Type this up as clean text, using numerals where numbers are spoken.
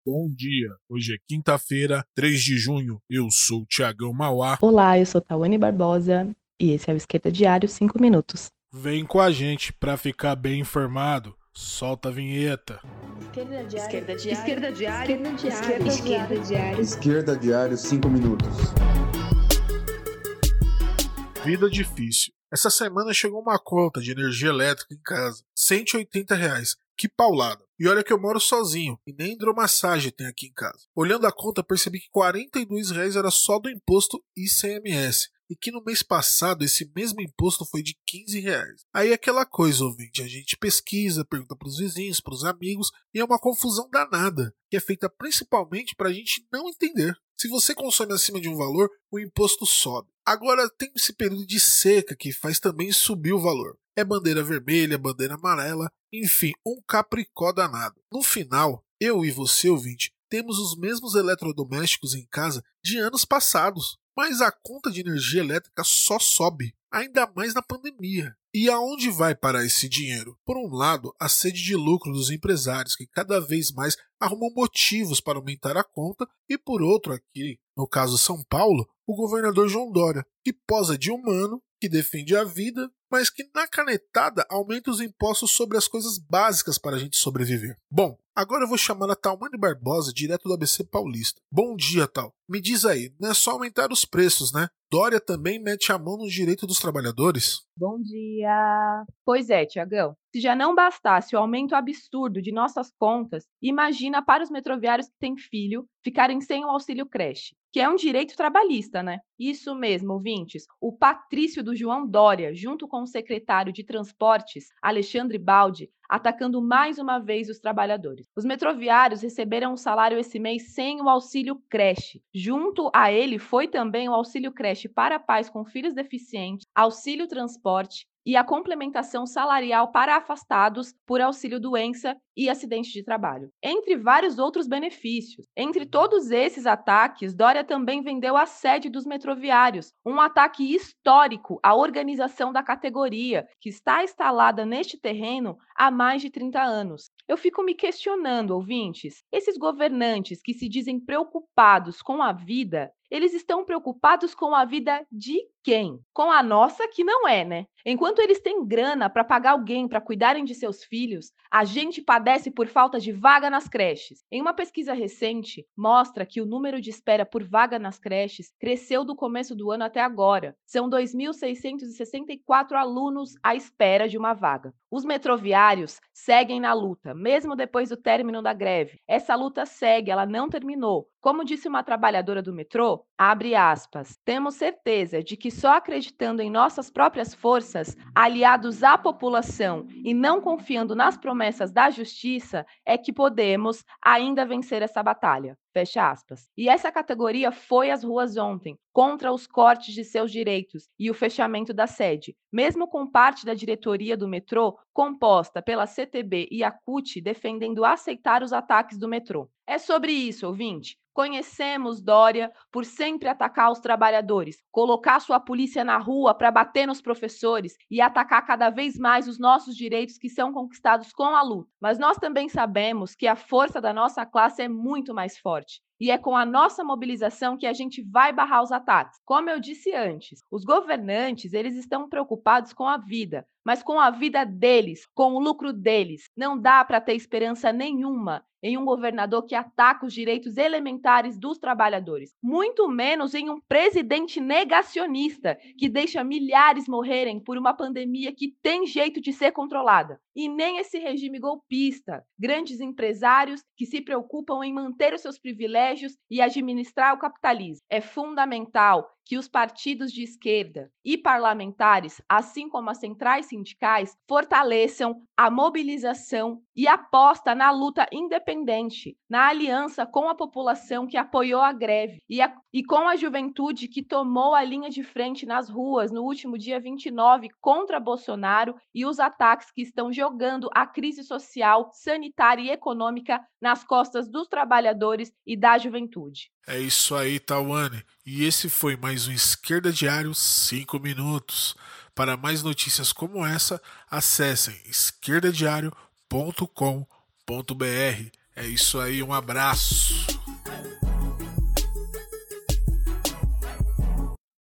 Bom dia, hoje é quinta-feira, 3 de junho, eu sou o Thiagão Mauá. Olá, eu sou Tawane Barbosa e esse é o Esquerda Diário 5 minutos. Vem com a gente pra ficar bem informado, solta a vinheta. Esquerda Diário. Esquerda Diário. Esquerda Diário. Esquerda Diário. Esquerda Diário. Esquerda Diário 5 minutos. Vida difícil. Essa semana chegou uma conta de energia elétrica em casa, R$ 180. Que paulada. E olha que eu moro sozinho, e nem hidromassagem tem aqui em casa. Olhando a conta, percebi que R$ 42 era só do imposto ICMS. E que no mês passado esse mesmo imposto foi de R$ 15. Aí é aquela coisa, ouvinte, a gente pesquisa, pergunta pros vizinhos, pros amigos, e é uma confusão danada, que é feita principalmente pra gente não entender. Se você consome acima de um valor, o imposto sobe. Agora tem esse período de seca que faz também subir o valor. É bandeira vermelha, bandeira amarela, enfim, um capricó danado. No final, eu e você, ouvinte, temos os mesmos eletrodomésticos em casa de anos passados. Mas a conta de energia elétrica só sobe, ainda mais na pandemia. E aonde vai parar esse dinheiro? Por um lado, a sede de lucro dos empresários, que cada vez mais arrumam motivos para aumentar a conta, e por outro aqui, no caso São Paulo, o governador João Dória, que posa de humano, que defende a vida, mas que na canetada aumenta os impostos sobre as coisas básicas para a gente sobreviver. Bom, agora eu vou chamar a Tawane Barbosa, direto do ABC Paulista. Bom dia, Tal. Me diz aí, não é só aumentar os preços, né? Dória também mete a mão no direito dos trabalhadores? Bom dia! Pois é, Tiagão. Se já não bastasse o aumento absurdo de nossas contas, imagina para os metroviários que têm filho ficarem sem o auxílio creche, que é um direito trabalhista, né? Isso mesmo, ouvintes. O patrício do João Dória, junto com o secretário de Transportes, Alexandre Baldi, atacando mais uma vez os trabalhadores. Os metroviários receberam um salário esse mês sem o auxílio creche. Junto a ele foi também o auxílio creche para pais com filhos deficientes, auxílio transporte e a complementação salarial para afastados por auxílio-doença e acidente de trabalho, entre vários outros benefícios. Entre todos esses ataques, Dória também vendeu a sede dos metroviários, um ataque histórico à organização da categoria, que está instalada neste terreno há mais de 30 anos. Eu fico me questionando, ouvintes, esses governantes que se dizem preocupados com a vida, eles estão preocupados com a vida de quem? Com a nossa, que não é, né? Enquanto eles têm grana para pagar alguém para cuidarem de seus filhos, a gente padece por falta de vaga nas creches. Em uma pesquisa recente, mostra que o número de espera por vaga nas creches cresceu do começo do ano até agora. São 2.664 alunos à espera de uma vaga. Os metroviários seguem na luta, mesmo depois do término da greve. Essa luta segue, ela não terminou. Como disse uma trabalhadora do metrô, abre aspas, temos certeza de que só acreditando em nossas próprias forças, aliados à população e não confiando nas promessas da justiça, é que podemos ainda vencer essa batalha. Fecha aspas. E essa categoria foi às ruas ontem, contra os cortes de seus direitos e o fechamento da sede, mesmo com parte da diretoria do metrô composta pela CTB e a CUT defendendo aceitar os ataques do metrô. É sobre isso, ouvinte. Conhecemos Dória por sempre atacar os trabalhadores, colocar sua polícia na rua para bater nos professores e atacar cada vez mais os nossos direitos que são conquistados com a luta. Mas nós também sabemos que a força da nossa classe é muito mais forte. E é com a nossa mobilização que a gente vai barrar os ataques. Como eu disse antes, os governantes, eles estão preocupados com a vida, mas com a vida deles, com o lucro deles. Não dá para ter esperança nenhuma em um governador que ataca os direitos elementares dos trabalhadores, muito menos em um presidente negacionista que deixa milhares morrerem por uma pandemia que tem jeito de ser controlada. E nem esse regime golpista, grandes empresários que se preocupam em manter os seus privilégios e administrar o capitalismo. É fundamental que os partidos de esquerda e parlamentares, assim como as centrais sindicais, fortaleçam a mobilização e aposta na luta independente, na aliança com a população que apoiou a greve e com a juventude que tomou a linha de frente nas ruas no último dia 29 contra Bolsonaro e os ataques que estão jogando a crise social, sanitária e econômica nas costas dos trabalhadores e da juventude. É isso aí, Tawane. E esse foi mais um Esquerda Diário 5 minutos. Para mais notícias como essa, acessem esquerdadiario.com.br. É isso aí, um abraço.